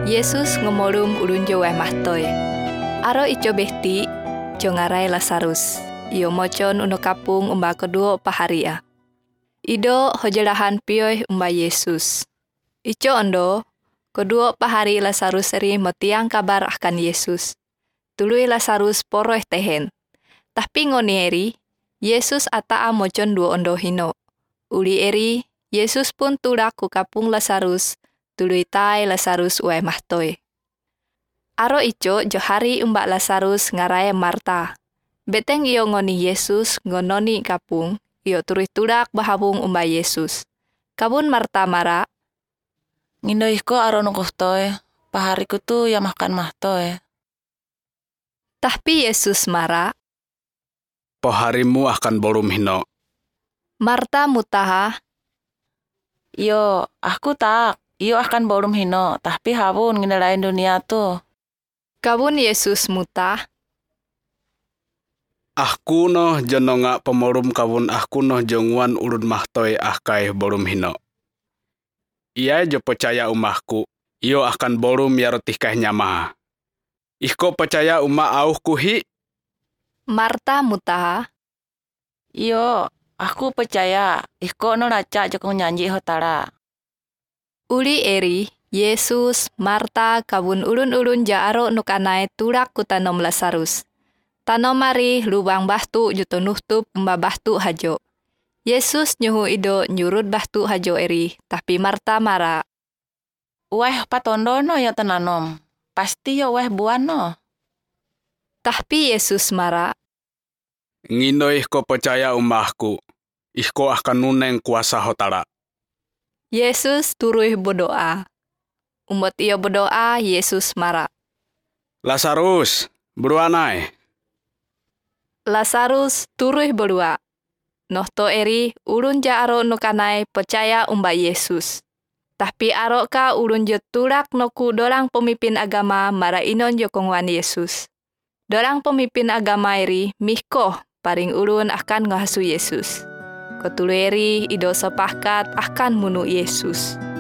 Yesus ngomolum ulun jo weh mahtoy. Aro ico behti jo ngarai Lazarus. Iyo mocon uno kapung umba kedua paharia. Ido hojelahan pioy umba Yesus. Ico ondo kedua pahari Lazarus eri metiang kabar akan Yesus. Tului Lazarus poroh tehen. Tapi ngoni eri Yesus ataa mocon dua ondo hino. Uli eri Yesus pun tulak ku kapung Lazarus. Tului tai Lazarus uai mahtoy. Aro ico johari umba Lazarus ngarai Marta. Beteng iyo ngoni Yesus ngononi kapung. Iyo turih tulak bahabung umba Yesus. Kabun Marta mara. Ngindoihko aro nukuhtoy. Pahariku tu ya makan mahtoy. Tapi Yesus mara. Paharimu akan bolum hino. Marta mutaha. Iyo, aku tak. Iyo akan bolum hino. Tapi habun nginelain dunia tu. Kabun Yesus mutah. Ahku noh jenonga pemorum kabun ahku noh jongwan ulun mahtoy ahkai bolum hino. Ia jo percaya umahku. Iyo akan bolum ya rotih kah nyama. Ihko percaya umah auh kuhi. Marta mutaha. Iyo, aku percaya. Iko no raca jokong nyanyi hotara. Uli eri, Yesus, Marta, kabun ulun-ulun jaaro nukanai tulak ku tanom Lazarus. Tanom mari lubang bahtu juto nuhtup umba bahtu hajo. Yesus nyuhu ido nyurut bahtu hajo eri, tapi Marta mara. Weh patondo no ya tenanom. Pasti yo weh buan no. Tapi Yesus mara. Ngindo ihko percaya umahku. Ihko akan nuneng kuasa hotara. Yesus turuh berdoa. Umot iyo berdoa, Yesus mara. Lazarus, beruanai. Lazarus turuh berdoa. Nohto eri ulun jaaro nukanai percaya umba Yesus. Tapi aroka ulun jo tulak noku dorang pemimpin agama mara inon jo kongwan Yesus. Dorang pemimpin agama eri mihkoh paring ulun akan ngahasu Yesus. Kotulu eri ido sepakat akan munu Yesus.